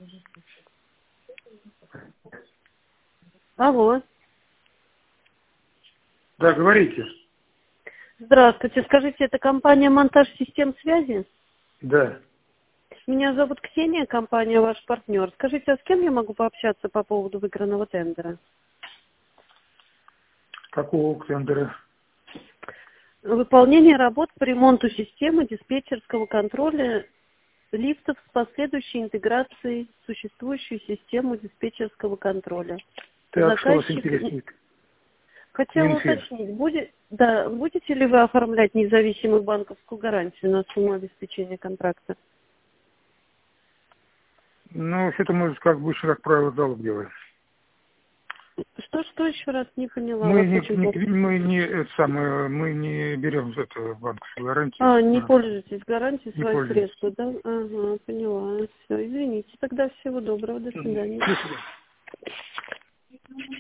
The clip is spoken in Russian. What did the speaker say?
Алло. Да, говорите. Здравствуйте. Скажите, это компания «Монтаж систем связи»? Да. Меня зовут Ксения, компания «Ваш партнер». Скажите, а с кем я могу пообщаться по поводу выигранного тендера? Какого тендера? Выполнение работ по ремонту системы диспетчерского контроля лифтов с последующей интеграцией в существующую систему диспетчерского контроля. Так, что вас Заказчик... интересует? Хотела Минфин. уточнить, будете ли вы оформлять независимую банковскую гарантию на сумму обеспечения контракта? Ну, что-то мы, как обычно, как правило, залог делаем. Что еще раз не поняла? Мы Вас не, очень плохо. мы не берем эту банковскую гарантию. Не пользуетесь гарантией Не своих пользуемся. средств, да? Ага, поняла. Все, извините. Тогда всего доброго. До свидания. До свидания.